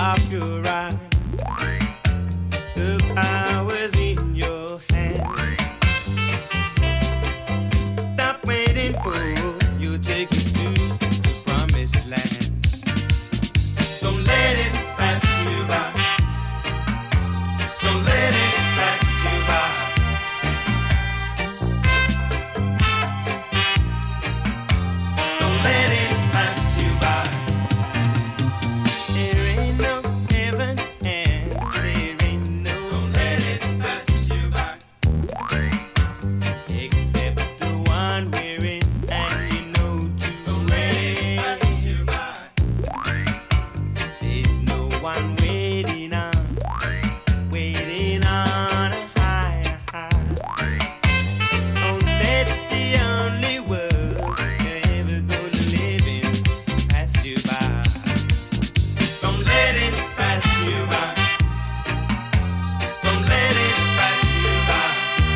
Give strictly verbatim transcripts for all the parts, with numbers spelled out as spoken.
off your eye. The power's in your hand. Stop waiting for you, take you to the promised land. Don't let it pass you by. Don't let it pass you by. Don't let it pass you by. There ain't no heaven and there ain't no. Don't let it pass you by. Except the one we're in, and you know too. Don't let it pass you by. There's no one waiting on, waiting on a higher high. Don't let the only world you're ever gonna live in pass you by. Don't let it pass you by. Don't let it pass you by.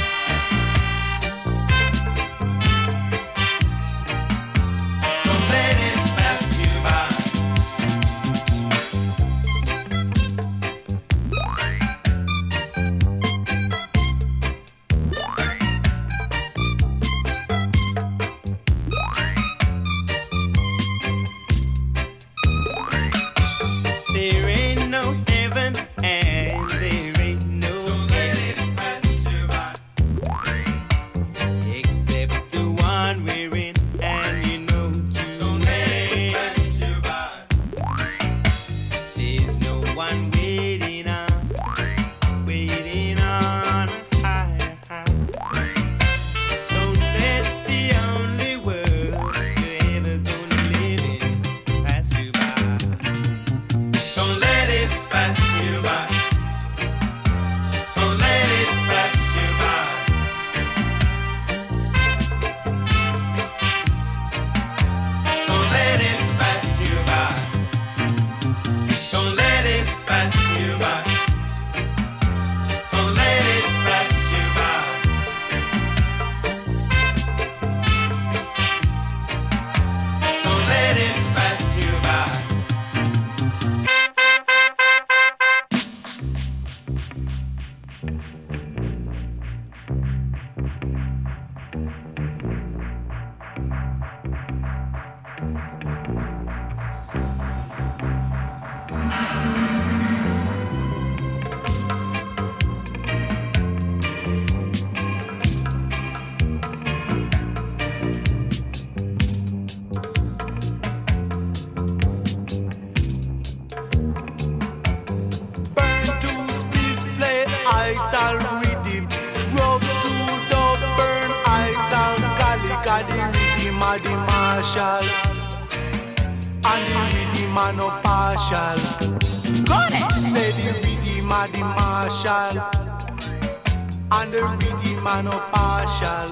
Don't let it pass you by. There ain't no heaven and there ain't no. Don't let it pass you by. Except the one we're in, and you know too. Don't let it pass you by. There's no one waiting on, waiting on a higher high. Don't let the only world you're ever gonna live in pass you by. Don't let it pass you by. Don't let it pass you by. Don't let it pass you by. Don't let it pass you by. Don't let it pass you by. Don't let it pass you by. Burn to spliff, play ital rhythm. Rub to dub, burn ital calica. The rhythm of the marshal, and the rhythm of no partial. Say the rhythm of the marshal, and the rhythm of no partial.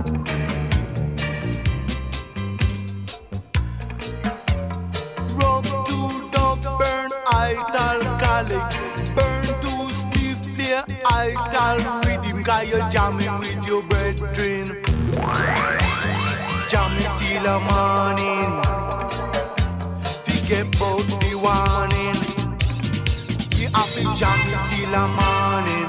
Rub to dub, burn ital calic. Burn to spliff, play ital rhythm. Cause you're jamming with your brethren. Jam it till the morning. Forget about the warning. You have to jam it till the morning.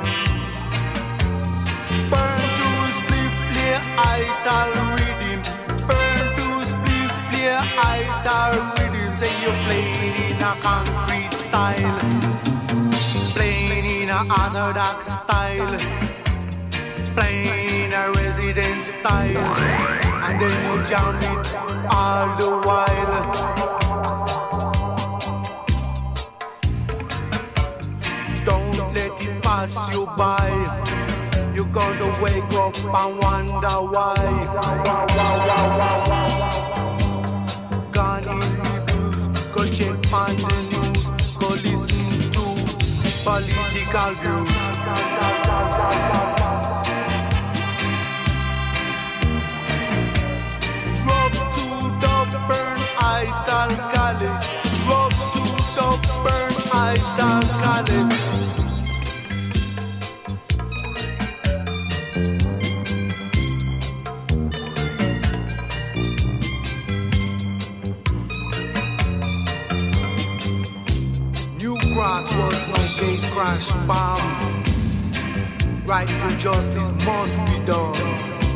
Burn to spliff, play ital rhythm. Burn to spliff, play ital rhythm. Say you're playing in a concrete style, playing in a orthodox style, playing in a resident style, and then you jam it all the while. Don't let it pass you by. You're gonna wake up and wonder why. Gone in the blues, go check on the news, go listen to political views. Rub to dub, burn ital calic. Rub to dub, burn ital calic. crossroads, no gate crash, bomb. Rightful justice must be done.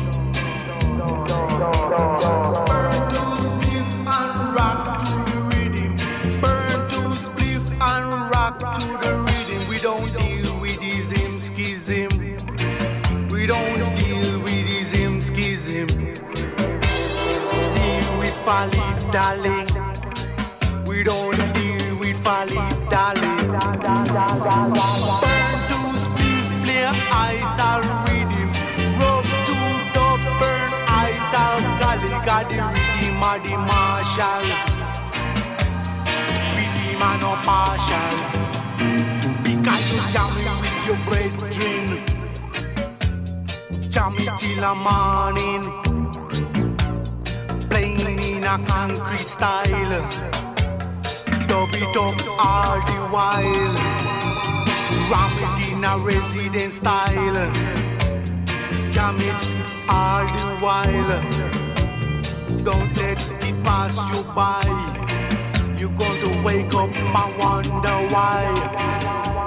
Burn to spliff and rock to the rhythm. Burn to spliff and rock to the rhythm. We don't deal with ism, schism. We don't deal with ism, schism. Deal with folly, darling. We don't deal with folly, darling. Burn to spliff, play idle rhythm. Rub to dub, burn idle galley. Got the rhythm of the marshal. Rhythm and no partial. Because you jamming with your brethren. Jam it till the morning. Playing in a concrete style. Dub it up all the while. Ram it in a resident style. Jam it all the while. Don't let it pass you by. You're going to wake up and wonder why.